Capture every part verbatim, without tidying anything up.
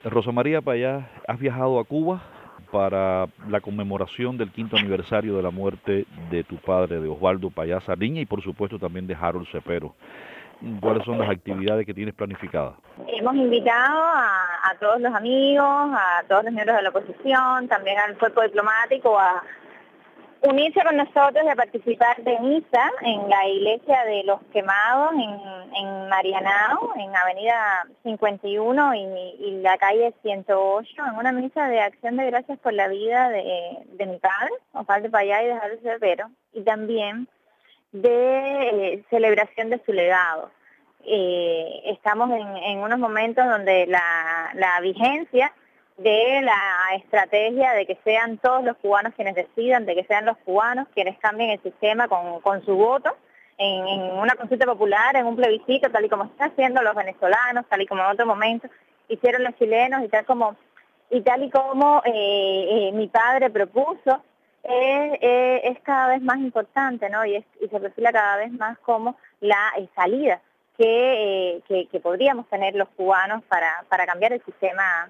Rosa María Payá, has viajado a Cuba para la conmemoración del quinto aniversario de la muerte de tu padre, de Osvaldo Payá Sardiña, y por supuesto también de Harold Cepero. ¿Cuáles son las actividades que tienes planificadas? Hemos invitado a, a todos los amigos, a todos los miembros de la oposición, también al cuerpo diplomático a unirse con nosotros y a participar de misa en la iglesia de los Quemados en, en Marianao, en Avenida cincuenta y uno y, y la calle ciento ocho, en una misa de acción de gracias por la vida de, de mi padre, Osvaldo Payá, y de Harold Cepero, y también de eh, celebración de su legado. Eh, estamos en, en unos momentos donde la, la vigencia de la estrategia de que sean todos los cubanos quienes decidan, de que sean los cubanos quienes cambien el sistema con, con su voto, en, en una consulta popular, en un plebiscito, tal y como están haciendo los venezolanos, tal y como en otro momento hicieron los chilenos, y tal como y tal y como eh, eh, mi padre propuso, eh, eh, es cada vez más importante, ¿no? Y, es, y se perfila cada vez más como la eh, salida que, eh, que, que podríamos tener los cubanos para, para cambiar el sistema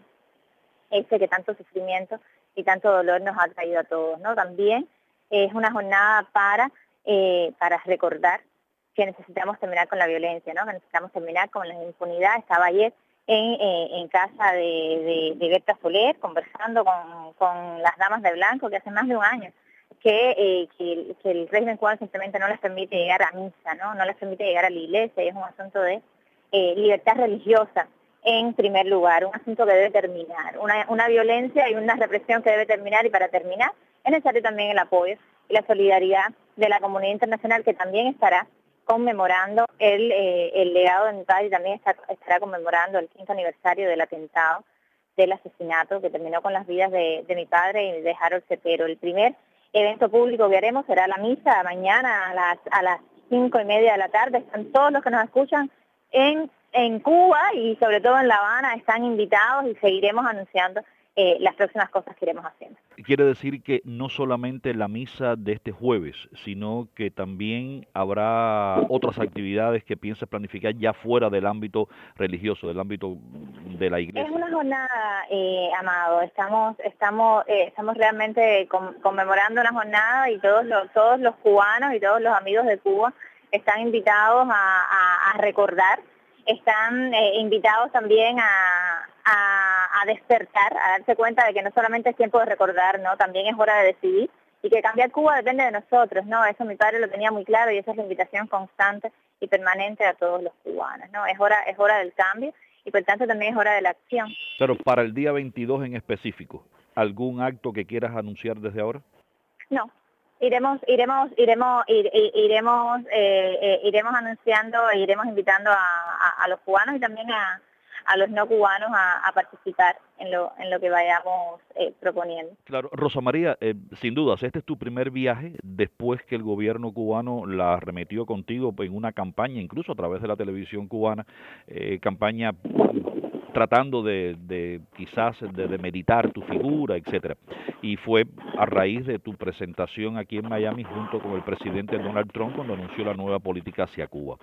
ese que tanto sufrimiento y tanto dolor nos ha traído a todos, ¿no? También es una jornada para, eh, para recordar que necesitamos terminar con la violencia, ¿no? Que necesitamos terminar con la impunidad. Estaba ayer en, eh, en casa de, de, de Berta Soler, conversando con, con las damas de blanco, que hace más de un año que, eh, que, el, que el régimen cubano simplemente no les permite llegar a misa, ¿no? No les permite llegar a la iglesia, y es un asunto de eh, libertad religiosa en primer lugar, un asunto que debe terminar, una, una violencia y una represión que debe terminar, y para terminar es necesario también el apoyo y la solidaridad de la comunidad internacional, que también estará conmemorando el, eh, el legado de mi padre, y también está, estará conmemorando el quinto aniversario del atentado, del asesinato que terminó con las vidas de, de mi padre y de Harold Cepero. El primer evento público que haremos será la misa mañana a las, a las cinco y media de la tarde. Están todos los que nos escuchan en, en Cuba y sobre todo en La Habana, están invitados, y seguiremos anunciando eh, las próximas cosas que iremos haciendo. Quiere decir que no solamente la misa de este jueves, sino que también habrá otras actividades que piensas planificar ya fuera del ámbito religioso, del ámbito de la iglesia. Es una jornada, eh, Amado, estamos estamos eh, estamos realmente con, conmemorando una jornada, y todos los, todos los cubanos y todos los amigos de Cuba están invitados a, a, a recordar, están eh, invitados también a, a, a despertar, a darse cuenta de que no solamente es tiempo de recordar, ¿no? También es hora de decidir, y que cambiar Cuba depende de nosotros, ¿no? Eso mi padre lo tenía muy claro, y esa es la invitación constante y permanente a todos los cubanos, ¿no? Es hora, es hora del cambio, y por tanto también es hora de la acción. Pero para el día veintidós en específico, ¿algún acto que quieras anunciar desde ahora? No, iremos, iremos, iremos, ir, iremos, eh, eh, iremos anunciando, e iremos invitando a, a, a los cubanos y también a, a los no cubanos a, a participar en lo, en lo que vayamos eh, proponiendo. Claro, Rosa María, eh, sin dudas, este es tu primer viaje después que el gobierno cubano la arremetió contigo en una campaña, incluso a través de la televisión cubana, eh, campaña tratando de, de quizás de demeritar tu figura, etcétera. Y fue a raíz de tu presentación aquí en Miami junto con el presidente Donald Trump cuando anunció la nueva política hacia Cuba.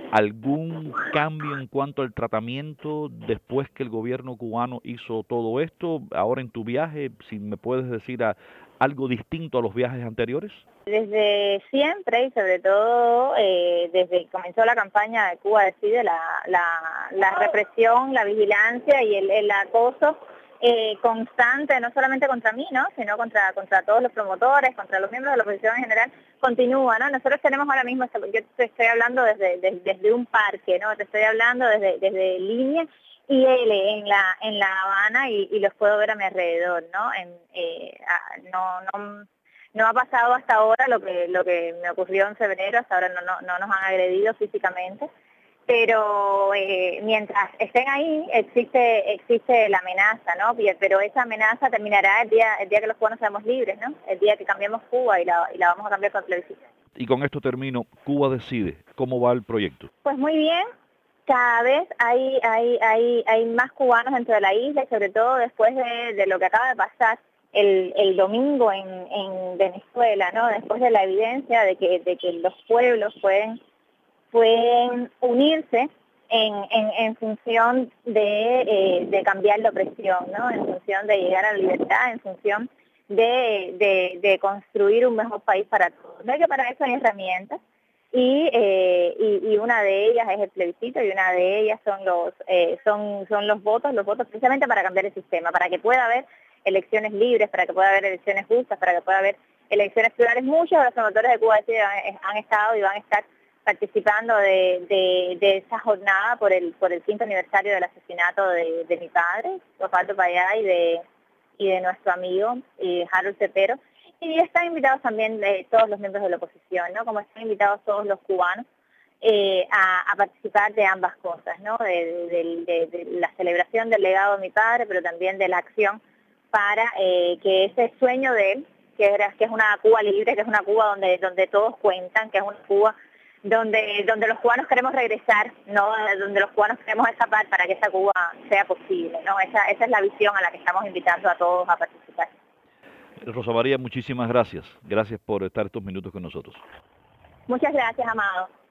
¿Algún cambio en cuanto al tratamiento después que el gobierno cubano hizo todo esto? Ahora en tu viaje, si me puedes decir a, algo distinto a los viajes anteriores. Desde siempre, y sobre todo eh, desde que comenzó la campaña de Cuba Decide, la, la, la represión, la vigilancia y el, el acoso eh, constante, no solamente contra mí, ¿no? Sino contra, contra todos los promotores, contra los miembros de la oposición en general, continúa, ¿no? Nosotros tenemos ahora mismo, yo te estoy hablando desde, desde, desde un parque, ¿no? Te estoy hablando desde, desde línea y L en la en la Habana, y, y los puedo ver a mi alrededor, ¿no? En, eh, no, no No ha pasado hasta ahora lo que lo que me ocurrió en febrero, hasta ahora no, no, no nos han agredido físicamente, pero eh, mientras estén ahí existe existe la amenaza, ¿no? Pero esa amenaza terminará el día el día que los cubanos seamos libres, ¿no? El día que cambiemos Cuba, y la, y la vamos a cambiar con el plebiscito. Y con esto termino, Cuba Decide, ¿cómo va el proyecto? Pues muy bien. Cada vez hay hay hay hay más cubanos dentro de la isla, y sobre todo después de, de lo que acaba de pasar El, el domingo en, en Venezuela, ¿no? Después de la evidencia de que, de que los pueblos pueden, pueden unirse en, en, en función de, eh, de cambiar la opresión, ¿no? En función de llegar a la libertad, en función de, de, de construir un mejor país para todos. ¿No? Que para eso hay herramientas y, eh, y, y una de ellas es el plebiscito y una de ellas son los, eh, son, son los votos, los votos precisamente para cambiar el sistema, para que pueda haber elecciones libres, para que pueda haber elecciones justas, para que pueda haber elecciones plurales. Muchos de los promotores de Cuba han, han estado y van a estar participando de, de, de esa jornada por el por el quinto aniversario del asesinato de, de mi padre, Osvaldo Payá, y de y de nuestro amigo eh, Harold Cepero. Y están invitados también de todos los miembros de la oposición, ¿no? Como están invitados todos los cubanos eh, a, a participar de ambas cosas, ¿no? De, de, de, de la celebración del legado de mi padre, pero también de la acción para eh, que ese sueño de él, que, era, que es una Cuba libre, que es una Cuba donde, donde todos cuentan, que es una Cuba donde donde los cubanos queremos regresar, no donde los cubanos queremos escapar para que esa Cuba sea posible, no esa esa es la visión a la que estamos invitando a todos a participar. Rosa María, muchísimas gracias. Gracias por estar estos minutos con nosotros. Muchas gracias, Amado.